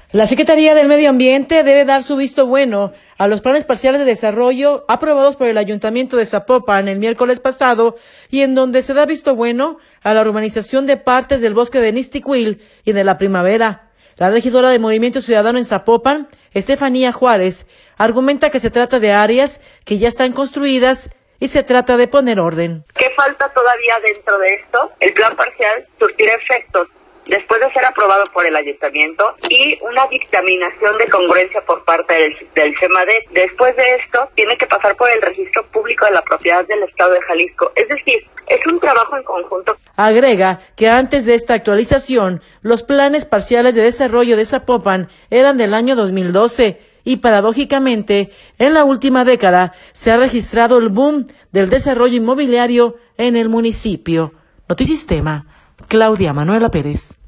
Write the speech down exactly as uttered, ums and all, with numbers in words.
La Secretaría del Medio Ambiente debe dar su visto bueno a los planes parciales de desarrollo aprobados por el Ayuntamiento de Zapopan el miércoles pasado y en donde se da visto bueno a la urbanización de partes del bosque de Nisticuil y de la Primavera. La regidora de Movimiento Ciudadano en Zapopan, Estefanía Juárez, argumenta que se trata de áreas que ya están construidas y se trata de poner orden. ¿Qué falta todavía dentro de esto? El plan parcial surtirá efectos después de ser aprobado por el ayuntamiento y una dictaminación de congruencia por parte del, del CEMADET. Después de esto, tiene que pasar por el registro público de la propiedad del Estado de Jalisco. Es decir, es un trabajo en conjunto. Agrega que antes de esta actualización, los planes parciales de desarrollo de Zapopan eran del año dos mil doce y paradójicamente, en la última década se ha registrado el boom del desarrollo inmobiliario en el municipio. Notisistema, Claudia Manuela Pérez.